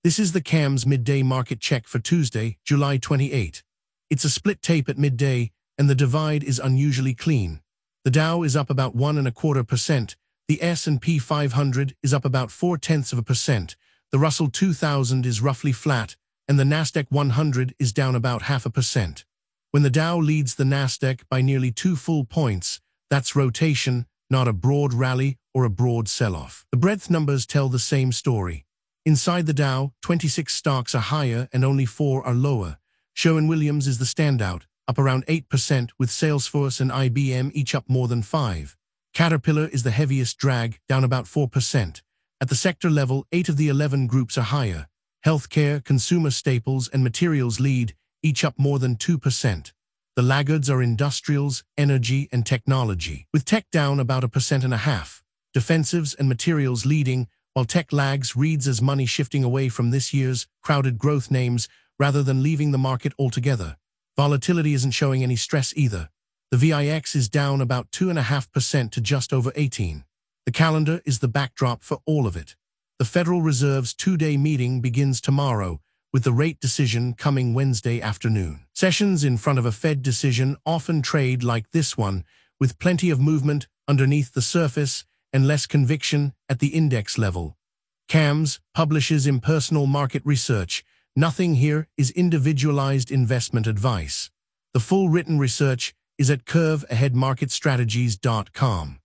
This is the CAMS midday market check for Tuesday, July 28. It's a split tape at midday, and the divide is unusually clean. The Dow is up about 1.25%, the S&P 500 is up about 0.4%, the Russell 2000 is roughly flat, and the Nasdaq 100 is down about 0.5%. When the Dow leads the Nasdaq by nearly 2 full points, that's rotation, not a broad rally or a broad sell-off. The breadth numbers tell the same story. Inside the Dow, 26 stocks are higher and only 4 are lower. Sherwin-Williams is the standout, up around 8%, with Salesforce and IBM each up more than 5%. Caterpillar is the heaviest drag, down about 4%. At the sector level, 8 of the 11 groups are higher. Healthcare, consumer staples, and materials lead, each up more than 2%. The laggards are industrials, energy, and technology, with tech down about 1.5%. Defensives and materials leading, while tech lags reads as money shifting away from this year's crowded growth names rather than leaving the market altogether. Volatility isn't showing any stress either. The VIX is down about 2.5% to just over 18. The calendar is the backdrop for all of it. The Federal Reserve's two-day meeting begins tomorrow, with the rate decision coming Wednesday afternoon. Sessions in front of a Fed decision often trade like this one, with plenty of movement underneath the surface and less conviction at the index level. CAMS publishes impersonal market research. Nothing here is individualized investment advice. The full written research is at curveaheadmarketstrategies.com.